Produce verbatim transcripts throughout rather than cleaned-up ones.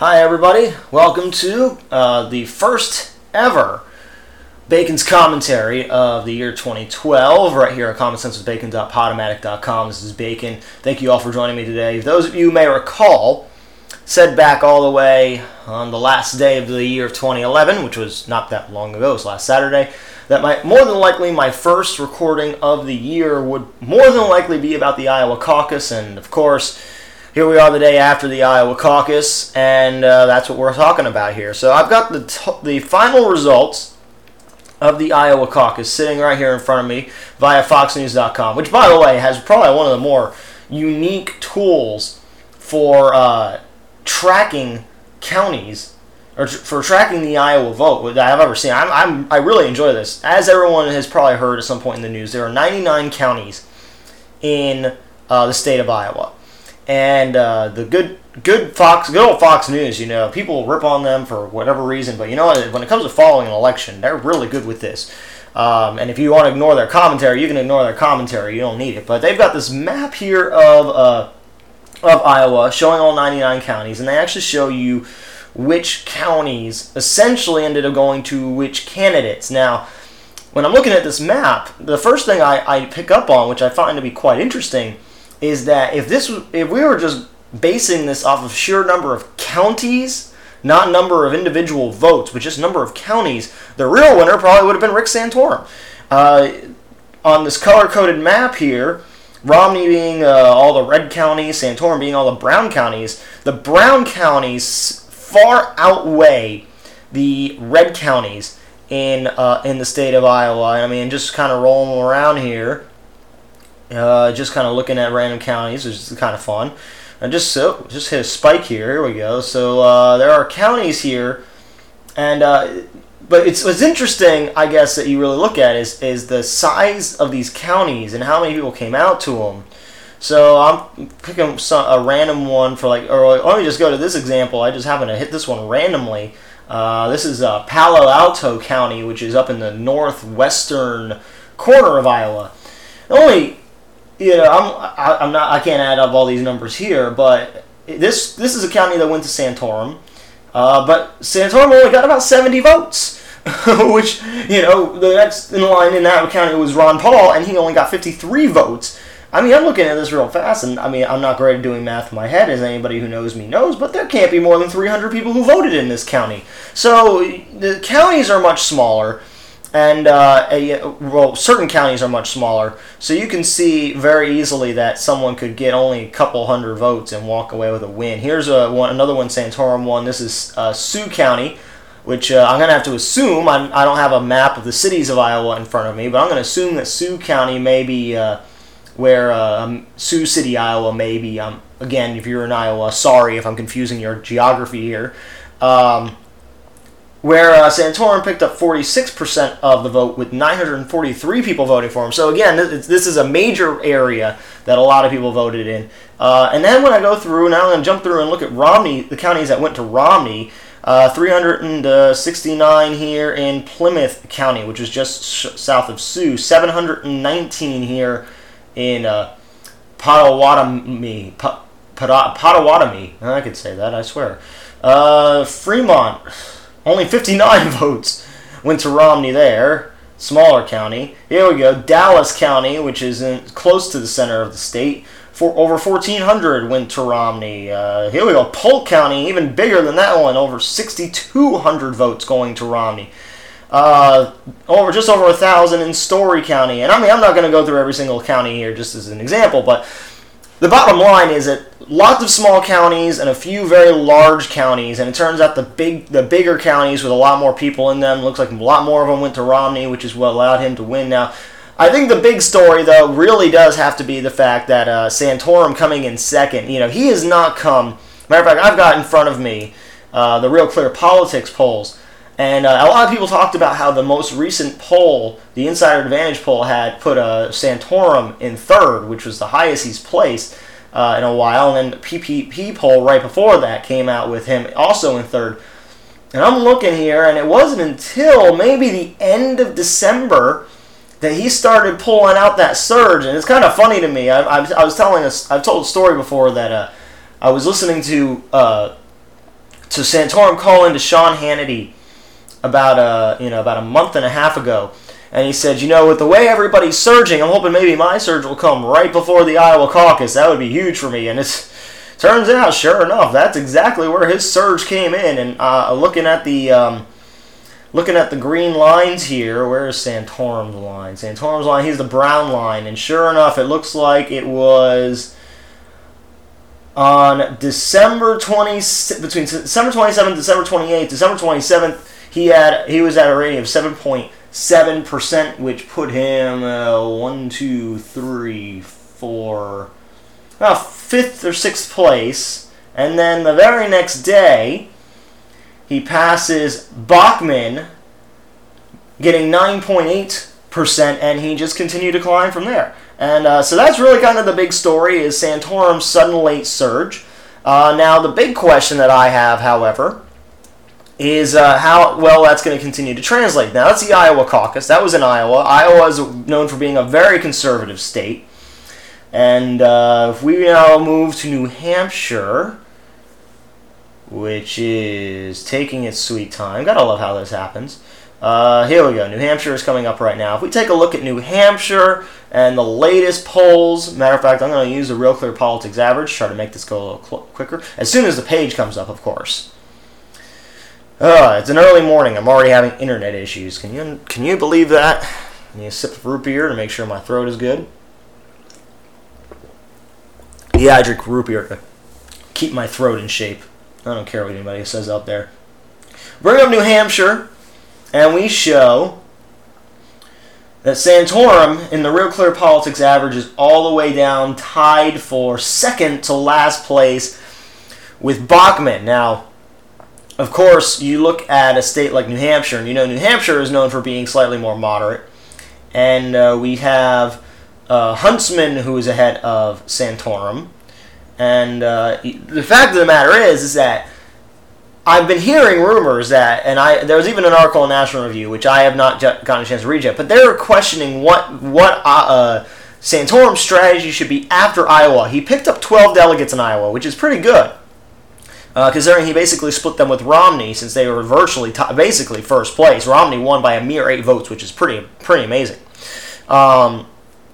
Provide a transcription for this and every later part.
Hi everybody, welcome to uh, the first ever Bacon's commentary of the year twenty twelve, right here at common sense with bacon dot podomatic dot com. This is Bacon. Thank you all for joining me today. Those of you who may recall, said back all the way on the last day of the year of twenty eleven, which was not that long ago, it was last Saturday, that my, more than likely my first recording of the year would more than likely be about the Iowa caucus, and of course, here we are the day after the Iowa caucus, and uh, that's what we're talking about here. So I've got the t- the final results of the Iowa caucus sitting right here in front of me via fox news dot com, which, by the way, has probably one of the more unique tools for uh, tracking counties, or tr- for tracking the Iowa vote that I've ever seen. I'm, I'm, I really enjoy this. As everyone has probably heard at some point in the news, there are ninety-nine counties in uh, the state of Iowa. And uh, the good good Fox, good old Fox News, you know, people rip on them for whatever reason, but you know what, when it comes to following an election, they're really good with this. Um, and if you want to ignore their commentary, you can ignore their commentary, you don't need it. But they've got this map here of uh, of Iowa showing all ninety-nine counties, and they actually show you which counties essentially ended up going to which candidates. Now, when I'm looking at this map, the first thing I, I pick up on, which I find to be quite interesting, is that if this was, if we were just basing this off of sheer number of counties, not number of individual votes, but just number of counties, the real winner probably would have been Rick Santorum. Uh, on this color-coded map here, Romney being uh, all the red counties, Santorum being all the brown counties, the brown counties far outweigh the red counties in uh, in the state of Iowa. I mean, just kind of rolling around here. Uh, just kind of looking at random counties, which is kind of fun. And just so, just hit a spike here. Here we go. So uh, there are counties here, and uh, but it's what's interesting, I guess, that you really look at is is the size of these counties and how many people came out to them. So I'm picking some, a random one for like, or let me just go to this example. I just happen to hit this one randomly. Uh, this is uh, Palo Alto County, which is up in the northwestern corner of Iowa. Only You know, I'm I, I'm not I can't add up all these numbers here, but this this is a county that went to Santorum, uh, but Santorum only got about seventy votes, which, you know, the next in line in that county was Ron Paul, and he only got fifty-three votes. I mean, I'm looking at this real fast, and I mean, I'm not great at doing math in my head, as anybody who knows me knows, but there can't be more than three hundred people who voted in this county. So the counties are much smaller. And, uh, a, well, certain counties are much smaller, so you can see very easily that someone could get only a couple hundred votes and walk away with a win. Here's a, one, another one, Santorum one. This is uh, Sioux County, which uh, I'm going to have to assume. I'm, I don't have a map of the cities of Iowa in front of me, but I'm going to assume that Sioux County may be uh, where uh, um, Sioux City, Iowa may be. Um, again, if you're in Iowa, sorry if I'm confusing your geography here. Um... Where uh, Santorum picked up forty-six percent of the vote with nine hundred forty-three people voting for him. So again, this, this is a major area that a lot of people voted in. Uh, and then when I go through, now I'm going to jump through and look at Romney, the counties that went to Romney, uh, three hundred sixty-nine here in Plymouth County, which is just sh- south of Sioux, seven hundred nineteen here in uh, Potawatomi, Pot- Pot- Potawatomi, I could say that, I swear. Uh, Fremont, only fifty-nine votes went to Romney there. Smaller county. Here we go. Dallas County, which is in, close to the center of the state. For over fourteen hundred went to Romney. Uh, here we go. Polk County, even bigger than that one. Over sixty-two hundred votes going to Romney. Uh, over just over one thousand in Story County. And I mean, I'm not going to go through every single county here just as an example, but the bottom line is that lots of small counties and a few very large counties, and it turns out the big, the bigger counties with a lot more people in them, looks like a lot more of them went to Romney, which is what allowed him to win. Now, I think the big story, though, really does have to be the fact that uh, Santorum coming in second, you know, he has not come, matter of fact, I've got in front of me uh, the Real Clear Politics polls, and uh, a lot of people talked about how the most recent poll, the Insider Advantage poll, had put uh, Santorum in third, which was the highest he's placed uh, in a while. And then the P P P poll right before that came out with him also in third. And I'm looking here, and it wasn't until maybe the end of December that he started pulling out that surge. And it's kind of funny to me. I, I, I was telling us, I've told a story before that uh, I was listening to... Uh, so Santorum called into Sean Hannity about a, you know, about a month and a half ago, and he said, you know, with the way everybody's surging, I'm hoping maybe my surge will come right before the Iowa caucus. That would be huge for me. And it turns out, sure enough, that's exactly where his surge came in. And uh, looking at the um, looking at the green lines here, where's Santorum's line? Santorum's line, he's the brown line. And sure enough, it looks like it was on December twentieth, between December twenty-seventh and December twenty-eighth. December twenty-seventh, he had he was at a rating of seven point seven percent, which put him uh, one, two, three, four, uh, fifth or sixth place. And then the very next day, he passes Bachman, getting nine point eight percent, and he just continued to climb from there. And uh, so that's really kind of the big story, is Santorum's sudden late surge. Uh, now, the big question that I have, however, is uh, how well that's going to continue to translate. Now, that's the Iowa caucus. That was in Iowa. Iowa is known for being a very conservative state. And uh, if we now move to New Hampshire, which is taking its sweet time. Gotta love how this happens. Uh, here we go. New Hampshire is coming up right now. If we take a look at New Hampshire and the latest polls, matter of fact, I'm going to use the Real Clear Politics average, try to make this go a little cl- quicker. As soon as the page comes up, of course. Uh, it's an early morning. I'm already having internet issues. Can you can you believe that? I need a sip of root beer to make sure my throat is good. Yeah, I drink root beer to keep my throat in shape. I don't care what anybody says out there. Bring up New Hampshire, and we show that Santorum in the Real Clear Politics average is all the way down, tied for second to last place with Bachman. Now, of course, you look at a state like New Hampshire, and you know New Hampshire is known for being slightly more moderate. And uh, we have uh, Huntsman, who is ahead of Santorum. And uh, the fact of the matter is, is that I've been hearing rumors that, and I there was even an article in National Review, which I have not j- gotten a chance to read yet, but they were questioning what what uh, uh, Santorum's strategy should be after Iowa. He picked up twelve delegates in Iowa, which is pretty good. Uh, considering he basically split them with Romney, since they were virtually t- basically first place. Romney won by a mere eight votes, which is pretty pretty amazing. Um,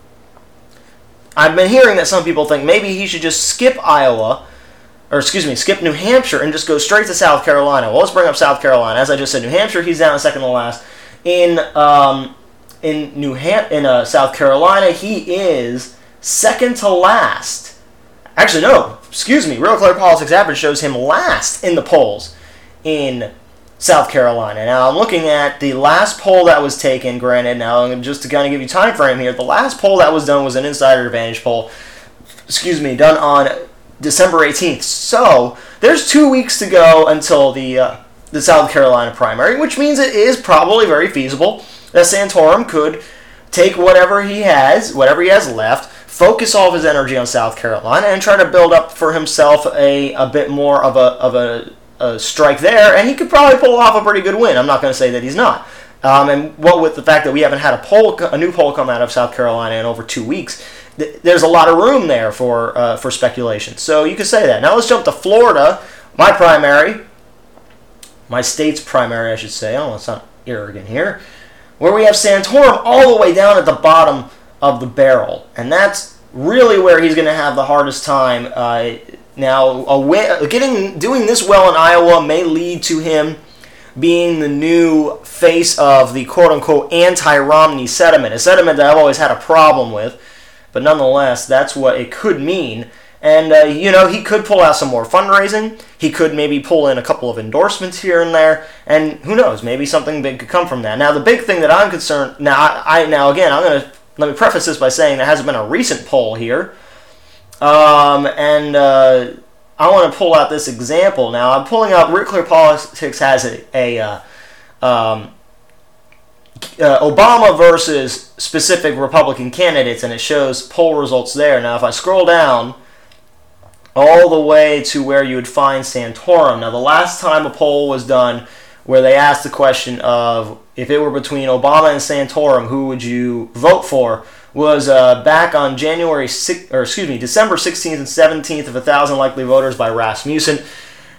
I've been hearing that some people think maybe he should just skip Iowa, or excuse me, skip New Hampshire and just go straight to South Carolina. Well, let's bring up South Carolina. As I just said, New Hampshire, he's down second to last. In um, in New Ham- in uh, South Carolina, he is second to last. Actually, no. Excuse me, Real Clear Politics average shows him last in the polls in South Carolina. Now, I'm looking at the last poll that was taken, granted, now just to kind of give you time frame here, the last poll that was done was an Insider Advantage poll, excuse me, done on December eighteenth. So, there's two weeks to go until the, uh, the South Carolina primary, which means it is probably very feasible that Santorum could take whatever he has, whatever he has left, focus all of his energy on South Carolina, and try to build up for himself a, a bit more of a of a, a strike there, and he could probably pull off a pretty good win. I'm not going to say that he's not. Um, and what with the fact that we haven't had a poll, a new poll come out of South Carolina in over two weeks, th- there's a lot of room there for uh, for speculation. So you could say that. Now let's jump to Florida, my primary, my state's primary, I should say. Oh, let's not arrogant here, where we have Santorum all the way down at the bottom of the barrel, and that's really where he's going to have the hardest time. Uh, now, a win, getting doing this well in Iowa may lead to him being the new face of the quote-unquote anti-Romney sentiment, a sentiment that I've always had a problem with, but nonetheless, that's what it could mean. And, uh, you know, he could pull out some more fundraising. He could maybe pull in a couple of endorsements here and there. And who knows, maybe something big could come from that. Now, the big thing that I'm concerned... Now, I, I now again, I'm going to... Let me preface this by saying there hasn't been a recent poll here. Um, and uh, I want to pull out this example. Now, I'm pulling out... Real Clear Politics has a... a uh, um, uh, Obama versus specific Republican candidates, and it shows poll results there. Now, if I scroll down all the way to where you would find Santorum. Now, the last time a poll was done where they asked the question of if it were between Obama and Santorum, who would you vote for, was uh, back on January sixth, or excuse me, December sixteenth and seventeenth of one thousand Likely Voters by Rasmussen.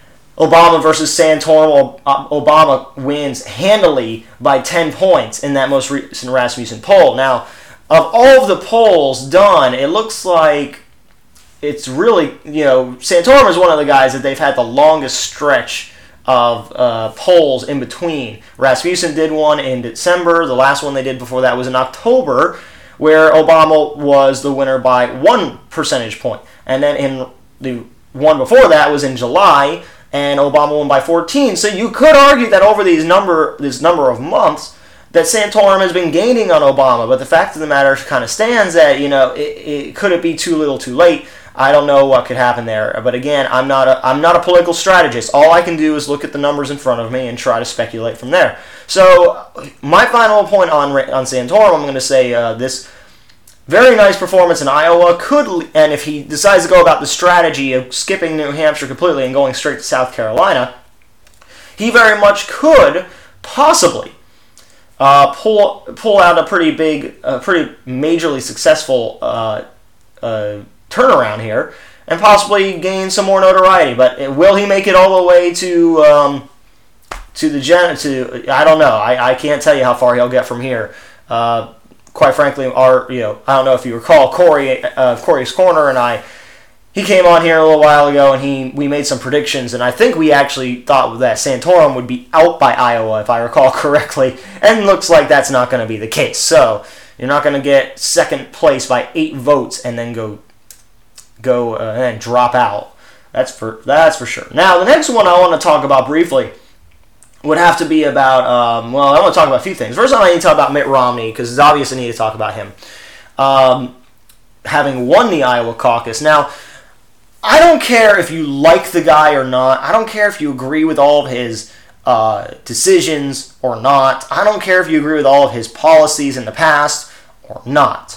Obama versus Santorum, Obama wins handily by ten points in that most recent Rasmussen poll. Now, of all of the polls done, it looks like it's really, you know, Santorum is one of the guys that they've had the longest stretch of uh, polls in between. Rasmussen did one in December. The last one they did before that was in October, where Obama was the winner by one percentage point. And then in the one before that was in July, and Obama won by fourteen. So you could argue that over these number this number of months, that Santorum has been gaining on Obama. But the fact of the matter kind of stands that, you know, it, it could it be too little too late? I don't know what could happen there. But again, I'm not a I'm not a political strategist. All I can do is look at the numbers in front of me and try to speculate from there. So my final point on on Santorum, I'm going to say uh, this very nice performance in Iowa could, and if he decides to go about the strategy of skipping New Hampshire completely and going straight to South Carolina, he very much could possibly uh, pull pull out a pretty big, uh, pretty majorly successful uh, uh, turnaround here, and possibly gain some more notoriety. But will he make it all the way to um, to the gen? To I don't know. I, I can't tell you how far he'll get from here. Uh, quite frankly, our you know I don't know if you recall Corey uh, Corey's Corner and I. He came on here a little while ago, and he we made some predictions, and I think we actually thought that Santorum would be out by Iowa, if I recall correctly, and looks like that's not going to be the case. So you're not going to get second place by eight votes and then go go uh, and then drop out. That's for that's for sure. Now the next one I want to talk about briefly would have to be about um, well, I want to talk about a few things. First, I need to talk about Mitt Romney because it's obvious I need to talk about him um, having won the Iowa caucus. Now, I don't care if you like the guy or not. I don't care if you agree with all of his uh, decisions or not. I don't care if you agree with all of his policies in the past or not.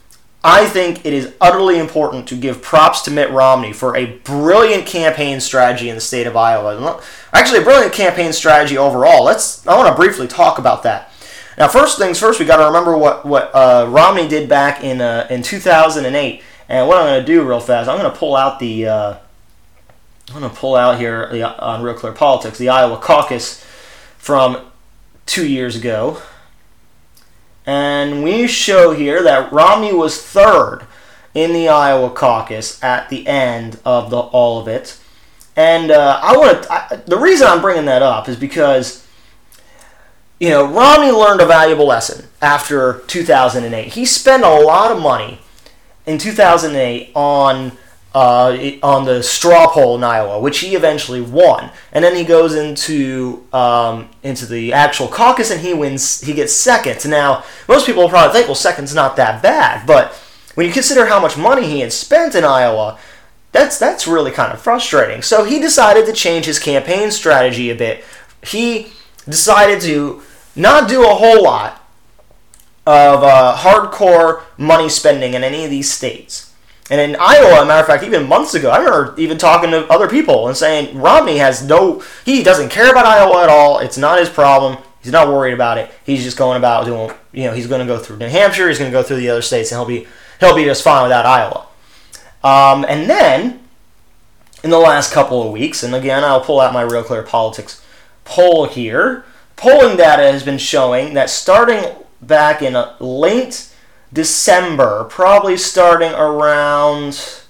I think it is utterly important to give props to Mitt Romney for a brilliant campaign strategy in the state of Iowa. Actually, a brilliant campaign strategy overall. Let's. I want to briefly talk about that. Now, first things first, we got to remember what what uh, Romney did back in uh, in two thousand eight. And what I'm going to do real fast, I'm going to pull out the, uh, I'm going to pull out here the, on Real Clear Politics, the Iowa caucus from two years ago. And we show here that Romney was third in the Iowa caucus at the end of the, all of it. And uh, I want to, the reason I'm bringing that up is because, you know, Romney learned a valuable lesson after two thousand eight. He spent a lot of money in two thousand eight on uh, on the straw poll in Iowa, which he eventually won, and then he goes into um, into the actual caucus and he wins. He gets second. Now, most people will probably think, well, second's not that bad, but when you consider how much money he had spent in Iowa, that's that's really kind of frustrating. So he decided to change his campaign strategy a bit. He decided to not do a whole lot of uh, hardcore money spending in any of these states. And in Iowa, as a matter of fact, even months ago, I remember even talking to other people and saying Romney has no, he doesn't care about Iowa at all. It's not his problem. He's not worried about it. He's just going about doing, you know, he's going to go through New Hampshire, he's going to go through the other states, and he'll be he'll be just fine without Iowa. Um, and then, in the last couple of weeks, and again, I'll pull out my Real Clear Politics poll here, polling data has been showing that starting back in late December, probably starting around,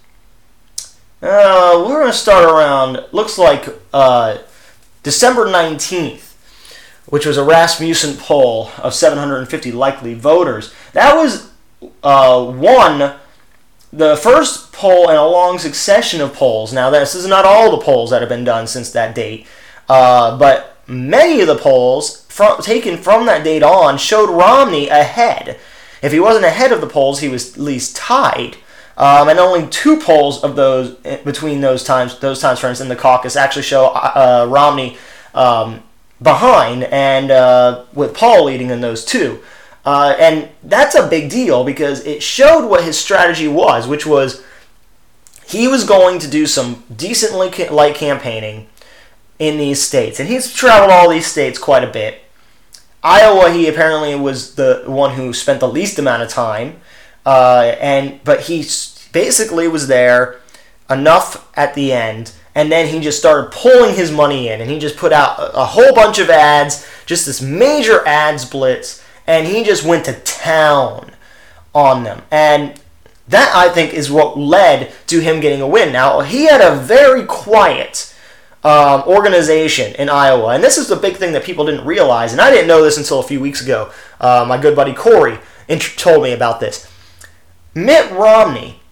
uh, we're going to start around, looks like uh, December nineteenth, which was a Rasmussen poll of seven hundred fifty likely voters. That was uh, one, the first poll in a long succession of polls. Now, this is not all the polls that have been done since that date, uh, but many of the polls from, taken from that date on showed Romney ahead. If he wasn't ahead of the polls, he was at least tied. Um, and only two polls of those between those times, those times frames in the caucus actually show uh, Romney um, behind, and uh, with Paul leading in those two. Uh, and that's a big deal because it showed what his strategy was, which was he was going to do some decently light campaigning in these states. And he's traveled all these states quite a bit. Iowa, he apparently was the one who spent the least amount of time, uh, and but he basically was there enough at the end, and then he just started pulling his money in, and he just put out a, a whole bunch of ads, just this major ads blitz, and he just went to town on them. And that, I think, is what led to him getting a win. Now, he had a very quiet um, organization in Iowa, and this is the big thing that people didn't realize, and I didn't know this until a few weeks ago. Uh, my good buddy Corey int- told me about this. Mitt Romney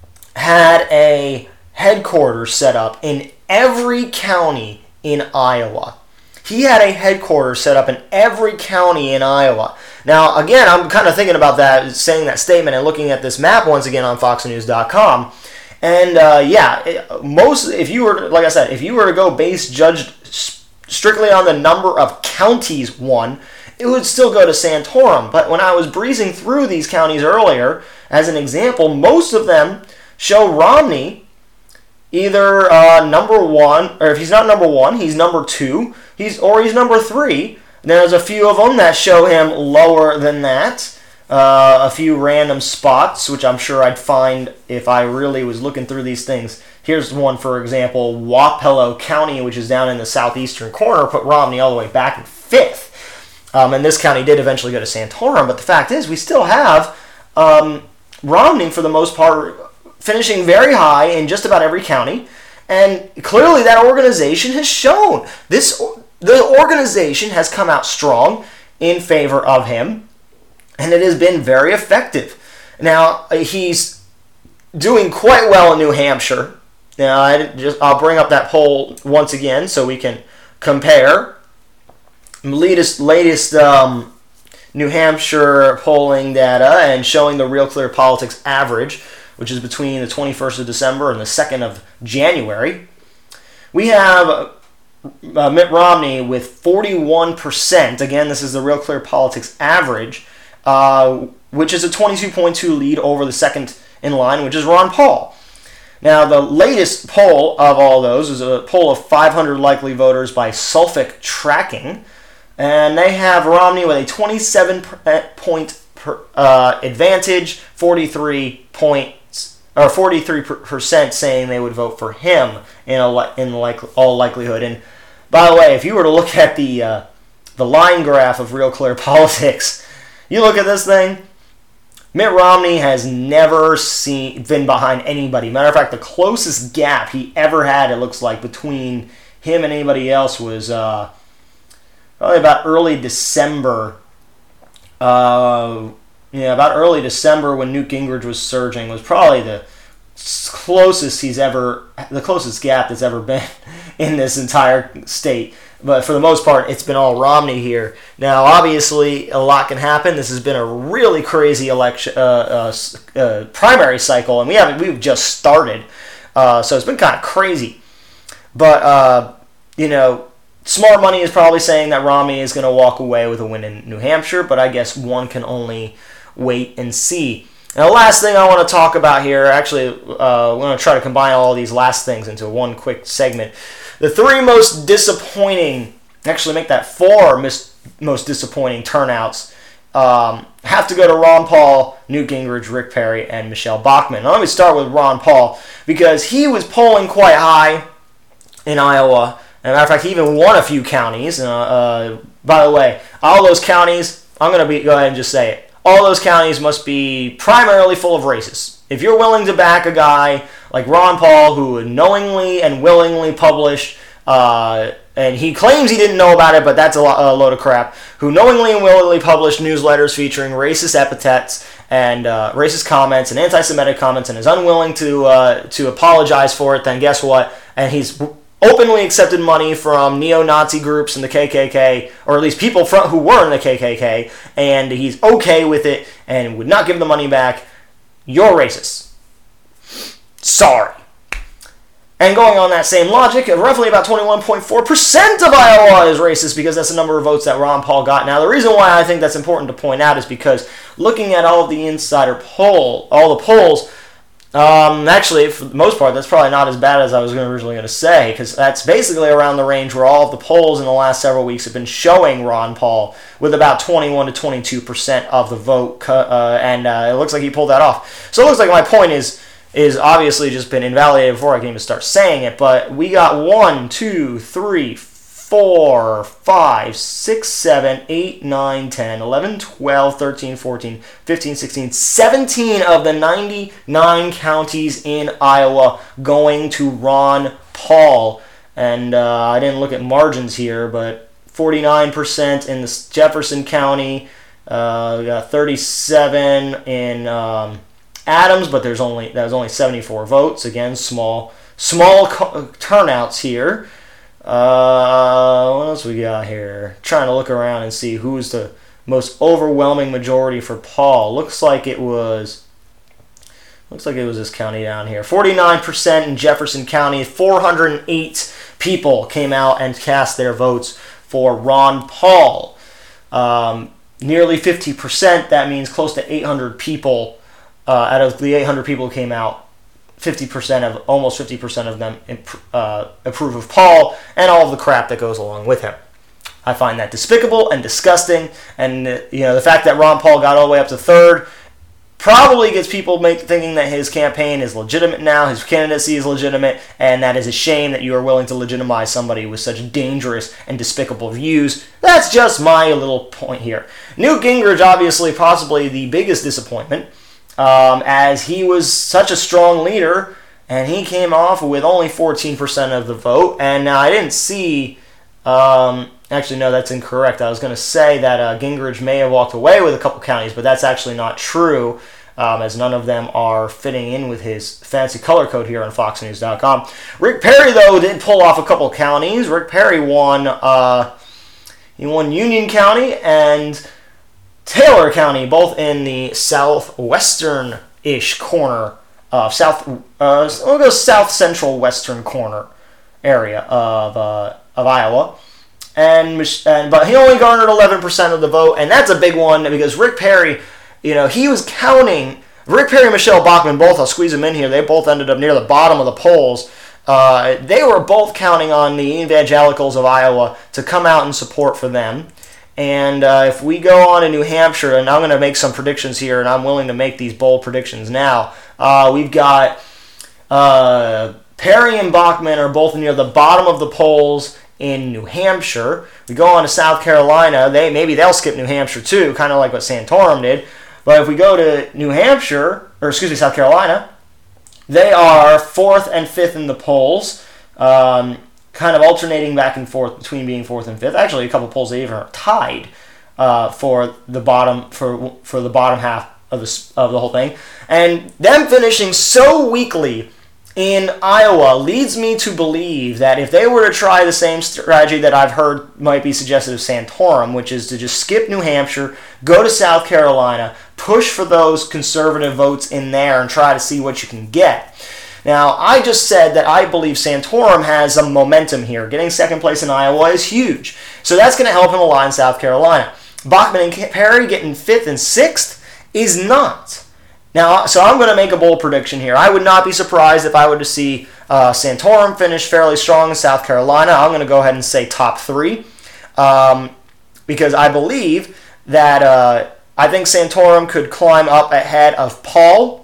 had a headquarters set up in every county in Iowa. He had a headquarters set up in every county in Iowa. Now, again, I'm kind of thinking about that, saying that statement and looking at this map once again on fox news dot com. And uh, yeah, it, most if you were, like I said, if you were to go base judged strictly on the number of counties won, it would still go to Santorum. But when I was breezing through these counties earlier, as an example, most of them show Romney either uh, number one, or if he's not number one, he's number two, he's or he's number three. There's a few of them that show him lower than that. Uh, a few random spots, which I'm sure I'd find if I really was looking through these things. Here's one, for example, Wapello County, which is down in the southeastern corner, put Romney all the way back in fifth. Um, and this county did eventually go to Santorum, but the fact is we still have um, Romney, for the most part, finishing very high in just about every county. And clearly that organization has shown. This the organization has come out strong in favor of him, and it has been very effective. Now, he's doing quite well in New Hampshire. Now, I just, I'll bring up that poll once again so we can compare. Latest, latest um, New Hampshire polling data and showing the Real Clear Politics average, which is between the twenty-first of December and the second of January. We have uh, Mitt Romney with forty-one percent. Again, this is the Real Clear Politics average, uh, which is a twenty-two point two lead over the second in line, which is Ron Paul. Now, the latest poll of all those is a poll of five hundred likely voters by Suffolk Tracking, and they have Romney with a twenty-seven point uh, advantage, forty-three point or forty-three percent saying they would vote for him in a, in like, all likelihood. And by the way, if you were to look at the uh, the line graph of Real Clear Politics, you look at this thing, Mitt Romney has never seen been behind anybody. Matter of fact, the closest gap he ever had, it looks like, between him and anybody else was uh, probably about early December. Uh, Yeah, about early December when Newt Gingrich was surging was probably the closest he's ever, the closest gap that's ever been in this entire state. But for the most part, it's been all Romney here. Now, obviously, a lot can happen. This has been a really crazy election, uh, uh, uh, primary cycle, and we haven't, we've just started. Uh, so it's been kind of crazy. But, uh, you know, smart money is probably saying that Romney is going to walk away with a win in New Hampshire, but I guess one can only wait and see. Now, the last thing I want to talk about here, actually, uh, we're going to try to combine all these last things into one quick segment. The three most disappointing, actually make that four mis- most disappointing turnouts um, have to go to Ron Paul, Newt Gingrich, Rick Perry, and Michelle Bachmann. Now, let me start with Ron Paul, because he was polling quite high in Iowa. As a matter of fact, he even won a few counties. Uh, uh, by the way, all those counties, I'm going to be go ahead and just say it. All those counties must be primarily full of racists. If you're willing to back a guy like Ron Paul, who knowingly and willingly published, uh, and he claims he didn't know about it, but that's a, lo- a load of crap, who knowingly and willingly published newsletters featuring racist epithets and uh, racist comments and anti-Semitic comments, and is unwilling to uh, to apologize for it, then guess what? And he's openly accepted money from neo-Nazi groups in the K K K, or at least people from, who were in the K K K, and he's okay with it and would not give the money back. You're racist. Sorry. And going on that same logic, roughly about twenty-one point four percent of Iowa is racist, because that's the number of votes that Ron Paul got. Now, the reason why I think that's important to point out is because looking at all of the insider poll, all the polls, Um, actually, for the most part, that's probably not as bad as I was originally going to say, because that's basically around the range where all of the polls in the last several weeks have been showing Ron Paul with about twenty-one to twenty-two percent of the vote, uh, and uh, it looks like he pulled that off. So it looks like my point is, is obviously just been invalidated before I can even start saying it. But we got one, two, three, four, five, six, seven, eight, nine, ten, eleven, twelve, thirteen, fourteen, fifteen, sixteen, seventeen of the ninety-nine counties in Iowa going to Ron Paul. And uh, I didn't look at margins here, but forty-nine percent in the Jefferson County. Uh, we got thirty-seven in um, Adams, but there's only that was only seventy-four votes. Again, small small co- turnouts here. Uh, what else we got here? Trying to look around and see who's the most overwhelming majority for Paul. Looks like it was. Looks like it was this county down here. forty-nine percent in Jefferson County. four hundred eight people came out and cast their votes for Ron Paul. Um, nearly fifty percent. That means close to eight hundred people. Uh, out of the eight hundred people who came out, fifty percent of almost fifty percent of them uh, approve of Paul and all of the crap that goes along with him. I find that despicable and disgusting, and uh, you know the fact that Ron Paul got all the way up to third probably gets people make, thinking that his campaign is legitimate now, his candidacy is legitimate, and that is a shame that you are willing to legitimize somebody with such dangerous and despicable views. That's just my little point here. Newt Gingrich, obviously, possibly the biggest disappointment. Um, as he was such a strong leader, and he came off with only fourteen percent of the vote. And now I didn't see, um, actually no, that's incorrect. I was going to say that uh, Gingrich may have walked away with a couple counties, but that's actually not true, um, as none of them are fitting in with his fancy color code here on Fox News dot com. Rick Perry, though, did pull off a couple counties. Rick Perry won, uh, he won Union County and Taylor County, both in the southwestern-ish corner of south, uh, we'll go south-central western corner area of uh, of Iowa, and and but he only garnered eleven percent of the vote, and that's a big one because Rick Perry, you know, he was counting. Rick Perry and Michelle Bachmann, both, I'll squeeze them in here. They both ended up near the bottom of the polls. Uh, they were both counting on the evangelicals of Iowa to come out and support for them. And uh, if we go on to New Hampshire, and I'm going to make some predictions here, and I'm willing to make these bold predictions now. Uh, we've got uh, Perry and Bachmann are both near the bottom of the polls in New Hampshire. We go on to South Carolina. They maybe they'll skip New Hampshire too, kind of like what Santorum did. But if we go to New Hampshire, or excuse me, South Carolina, they are fourth and fifth in the polls. Um, kind of alternating back and forth between being fourth and fifth. Actually, a couple polls they even are tied uh, for the bottom for for the bottom half of the of the whole thing, and them finishing so weakly in Iowa leads me to believe that if they were to try the same strategy that I've heard might be suggested of Santorum, which is to just skip New Hampshire, go to South Carolina, push for those conservative votes in there, and try to see what you can get. Now, I just said that I believe Santorum has some momentum here. Getting second place in Iowa is huge. So that's going to help him a lot in South Carolina. Bachmann and Perry getting fifth and sixth is not. Now, so I'm going to make a bold prediction here. I would not be surprised if I were to see uh, Santorum finish fairly strong in South Carolina. I'm going to go ahead and say top three. Um, because I believe that uh, I think Santorum could climb up ahead of Paul.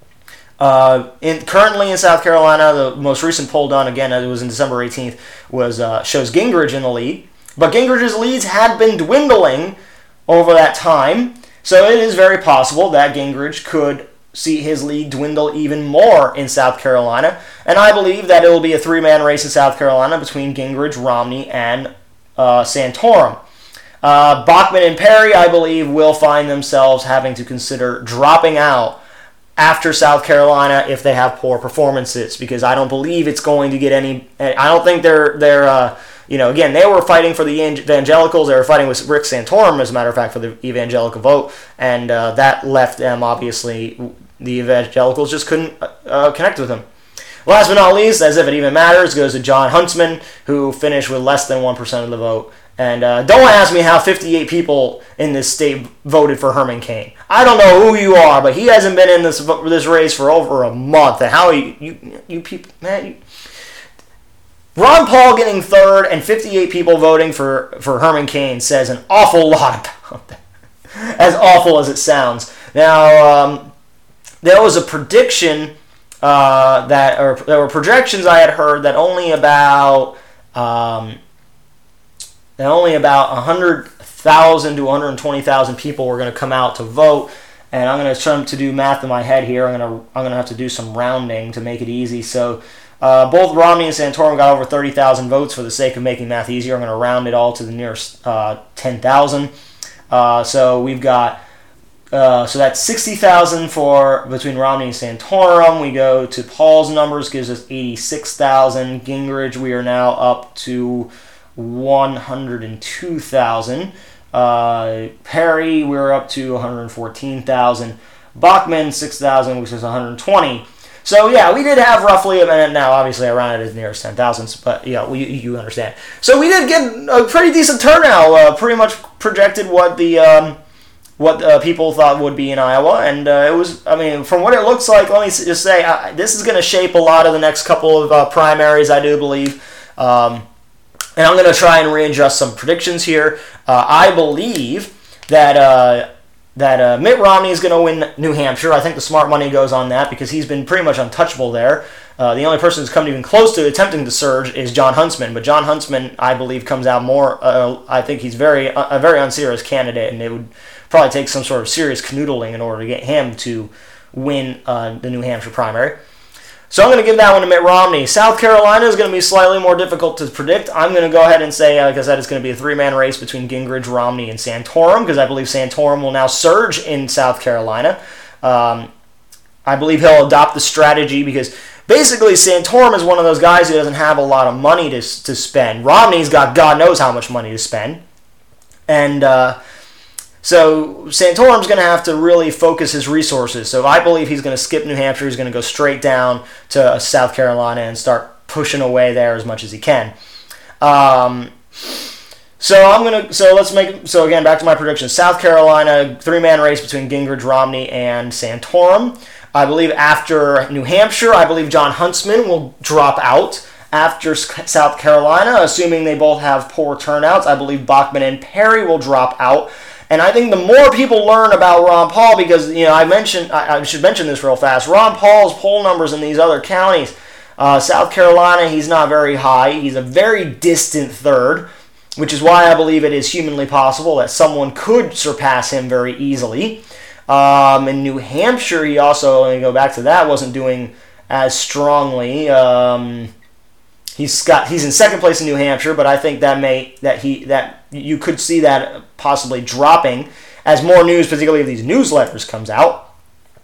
Uh, in, currently in South Carolina, the most recent poll done, again, it was in December eighteenth, was uh, shows Gingrich in the lead. But Gingrich's leads had been dwindling over that time, so it is very possible that Gingrich could see his lead dwindle even more in South Carolina. And I believe that it will be a three-man race in South Carolina between Gingrich, Romney, and uh, Santorum. Uh, Bachmann and Perry, I believe, will find themselves having to consider dropping out after South Carolina if they have poor performances, because I don't believe it's going to get any. I don't think they're they're uh, you know, again, they were fighting for the evangelicals. They were fighting with Rick Santorum, as a matter of fact, for the evangelical vote, and uh, that left them, obviously, the evangelicals just couldn't uh, connect with him. Last but not least, as if it even matters, goes to John Huntsman, who finished with less than one percent of the vote. And uh, don't ask me how fifty-eight people in this state voted for Herman Cain. I don't know who you are, but he hasn't been in this this race for over a month. And how you you, you people, man, you, Ron Paul getting third and fifty-eight people voting for, for Herman Cain says an awful lot about that. As awful as it sounds. Now, um, there was a prediction uh, that or there were projections I had heard that only about um, that only about one hundred thousand to one hundred twenty thousand people were going to come out to vote. And I'm going to try to do math in my head here. I'm going to I'm going to have to do some rounding to make it easy. So uh, both Romney and Santorum got over thirty thousand votes for the sake of making math easier. I'm going to round it all to the nearest uh, ten thousand. Uh, so we've got uh, so that's sixty thousand for between Romney and Santorum. We go to Paul's numbers, gives us eighty-six thousand. Gingrich, we are now up to one hundred two thousand. Uh, Perry, we're up to one hundred fourteen thousand. Bachmann, six thousand, which is one hundred twenty. So, yeah, we did have roughly, and now obviously I rounded as near as ten thousand, but, yeah, we, you understand. So we did get a pretty decent turnout, uh, pretty much projected what the um, what uh, people thought would be in Iowa, and uh, it was, I mean, from what it looks like, let me just say, uh, this is going to shape a lot of the next couple of uh, primaries, I do believe. Um, And I'm going to try and readjust some predictions here. Uh, I believe that uh, that uh, Mitt Romney is going to win New Hampshire. I think the smart money goes on that because he's been pretty much untouchable there. Uh, the only person who's come even close to attempting to surge is John Huntsman. But John Huntsman, I believe, comes out more. Uh, I think he's very a very unserious candidate, and it would probably take some sort of serious canoodling in order to get him to win uh, the New Hampshire primary. So I'm going to give that one to Mitt Romney. South Carolina is going to be slightly more difficult to predict. I'm going to go ahead and say, like I said, it's going to be a three-man race between Gingrich, Romney, and Santorum, because I believe Santorum will now surge in South Carolina. Um, I believe he'll adopt the strategy because basically Santorum is one of those guys who doesn't have a lot of money to, to spend. Romney's got God knows how much money to spend. And uh, so Santorum's going to have to really focus his resources. So I believe he's going to skip New Hampshire. He's going to go straight down to South Carolina and start pushing away there as much as he can. Um, so I'm going to. So let's make. So again, back to my prediction. South Carolina, three-man race between Gingrich, Romney, and Santorum. I believe after New Hampshire, I believe John Huntsman will drop out. After South Carolina, assuming they both have poor turnouts, I believe Bachmann and Perry will drop out. And I think the more people learn about Ron Paul, because, you know, I mentioned, I, I should mention this real fast, Ron Paul's poll numbers in these other counties, uh, South Carolina, he's not very high. He's a very distant third, which is why I believe it is humanly possible that someone could surpass him very easily. Um, in New Hampshire, he also, let me go back to that, wasn't doing as strongly. Um, he's got he's in second place in New Hampshire, but I think that may that he that you could see that possibly dropping as more news, particularly of these newsletters, comes out.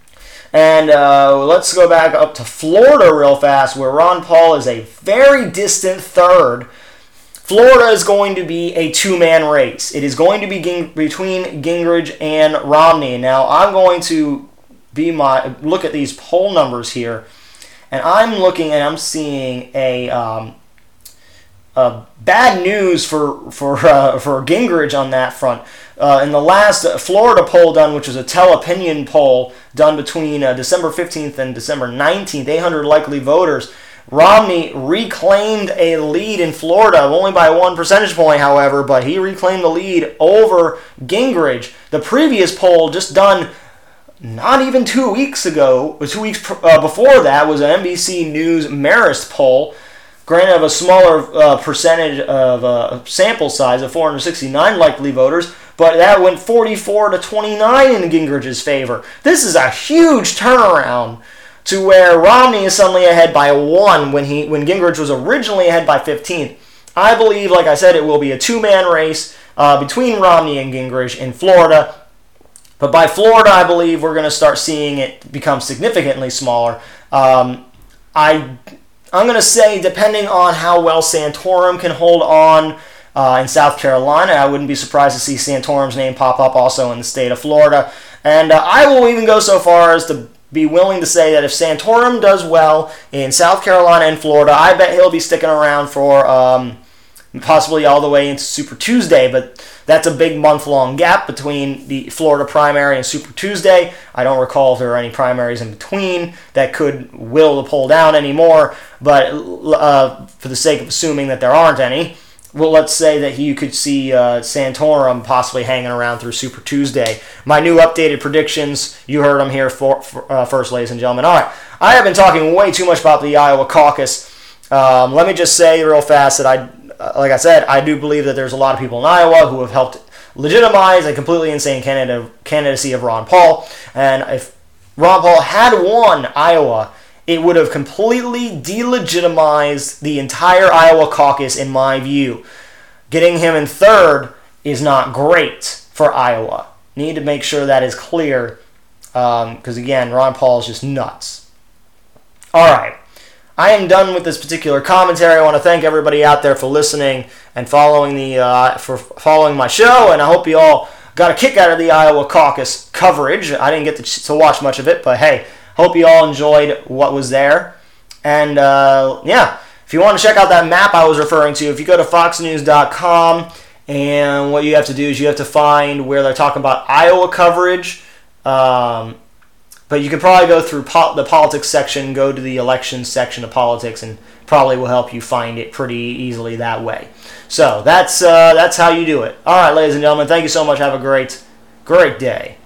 And uh, let's go back up to Florida real fast, where Ron Paul is a very distant third. Florida is going to be a two-man race. It is going to be ging- between Gingrich and Romney. Now, I'm going to be my look at these poll numbers here, and I'm looking and I'm seeing a um, uh, bad news for for uh, for Gingrich on that front. Uh, in the last Florida poll done, which was a tele-opinion poll done between uh, December fifteenth and December nineteenth, eight hundred likely voters, Romney reclaimed a lead in Florida, only by one percentage point, however, but he reclaimed the lead over Gingrich. The previous poll, just done not even two weeks ago, two weeks uh, before that, was an N B C News Marist poll, granted of a smaller uh, percentage of uh, sample size of four hundred sixty-nine likely voters, but that went forty-four to twenty-nine in Gingrich's favor. This is a huge turnaround to where Romney is suddenly ahead by one when he when Gingrich was originally ahead by fifteen. I believe, like I said, it will be a two-man race uh, between Romney and Gingrich in Florida. But by Florida, I believe we're going to start seeing it become significantly smaller. Um, I, I'm going to say, depending on how well Santorum can hold on uh, in South Carolina, I wouldn't be surprised to see Santorum's name pop up also in the state of Florida. And uh, I will even go so far as to be willing to say that if Santorum does well in South Carolina and Florida, I bet he'll be sticking around for um, possibly all the way into Super Tuesday, but that's a big month-long gap between the Florida primary and Super Tuesday. I don't recall if there are any primaries in between that could will the poll down anymore, but uh, for the sake of assuming that there aren't any, well, let's say that you could see uh, Santorum possibly hanging around through Super Tuesday. My new updated predictions, you heard them here for, for, uh, first, ladies and gentlemen. All right, I have been talking way too much about the Iowa caucus. Um, let me just say real fast that I, uh, like I said, I do believe that there's a lot of people in Iowa who have helped legitimize a completely insane candidate, candidacy of Ron Paul. And if Ron Paul had won Iowa, it would have completely delegitimized the entire Iowa caucus, in my view. Getting him in third is not great for Iowa. Need to make sure that is clear, because, um, again, Ron Paul is just nuts. All right. I am done with this particular commentary. I want to thank everybody out there for listening and following the uh, for following my show, and I hope you all got a kick out of the Iowa caucus coverage. I didn't get to, to watch much of it, but hey, hope you all enjoyed what was there. And uh, yeah, if you want to check out that map I was referring to, if you go to fox news dot com, and what you have to do is you have to find where they're talking about Iowa coverage. Um, but you can probably go through po- the politics section, go to the elections section of politics, and probably will help you find it pretty easily that way. So that's uh, that's how you do it. All right, ladies and gentlemen, thank you so much. Have a great, great day.